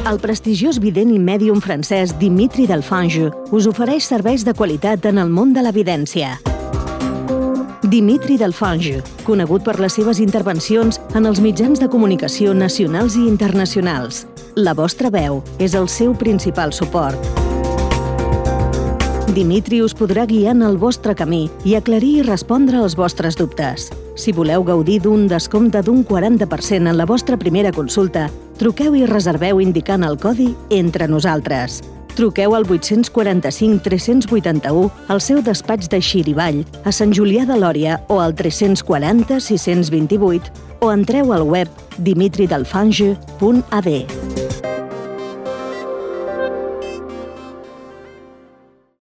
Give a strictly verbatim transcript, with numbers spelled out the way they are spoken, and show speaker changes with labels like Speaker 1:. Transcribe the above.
Speaker 1: El prestigiós vident i mèdium francès Dimitri Delfange us ofereix serveis de qualitat en el món de l'evidència. Dimitri Delfange, conegut per les seves intervencions en els mitjans de comunicació nacionals i internacionals. La vostra veu és el seu principal suport. Dimitri us podrà guiar en el vostre camí i aclarir i respondre als vostres dubtes. Si voleu gaudir d'un descompte d'un quaranta per cent en la vostra primera consulta, truqueu i reserveu indicant el codi Entre Nosaltres. Truqueu al vuit quatre cinc tres vuit u al seu despatx de Xirivall, a Sant Julià de Lòria, o al tres quatre zero sis dos vuit o entreu al web dimitri delfange punt a d.